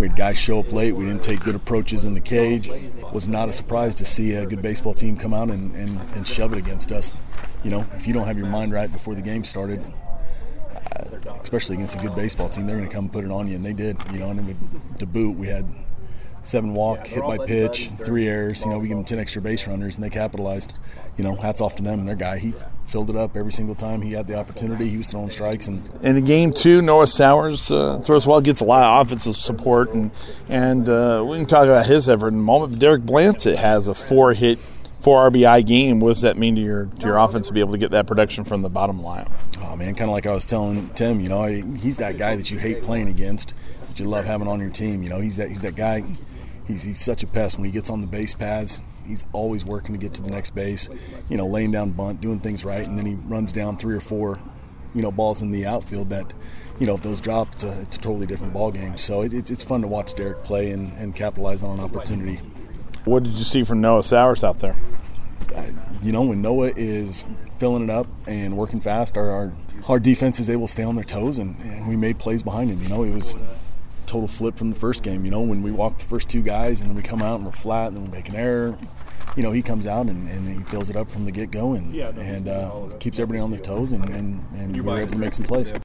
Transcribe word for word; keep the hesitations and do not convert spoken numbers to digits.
We had guys show up late. We didn't take good approaches in the cage. It was not a surprise to see a good baseball team come out and, and, and shove it against us. You know, if you don't have your mind right before the game started, uh, especially against a good baseball team, they're going to come and put it on you, and they did. You know, and then with, to boot, we had seven walk, hit by pitch, three errors. You know, we gave them ten extra base runners, and they capitalized. You know, hats off to them and their guy. He filled it up every single time he had the opportunity. He was throwing strikes. And in the game two, Noah Sowers uh, throws well, gets a lot of offensive support, and and uh, we can talk about his effort in a moment. But Derek Blanchett has a four-hit, four R B I game. What does that mean to your to your offense to be able to get that production from the bottom line? Oh man, kind of like I was telling Tim. You know, he's that guy that you hate playing against, that you love having on your team. You know, he's that he's that guy. He's he's such a pest when he gets on the base paths. He's always working to get to the next base, you know, laying down bunt, doing things right, and then he runs down three or four, you know, balls in the outfield that, you know, if those drop, it's a, it's a totally different ball game. So it, it's it's fun to watch Derek play and, and capitalize on an opportunity. What did you see from Noah Sowers out there? Uh, you know, when Noah is filling it up and working fast, our our, our defense is able to stay on their toes, and, and we made plays behind him. You know, it was total flip from the first game. You know, when we walk the first two guys and then we come out and we're flat and then we make an error, you know, he comes out and, and he fills it up from the get-go and, and uh, keeps everybody on their toes, and, and, and we were able to make some plays.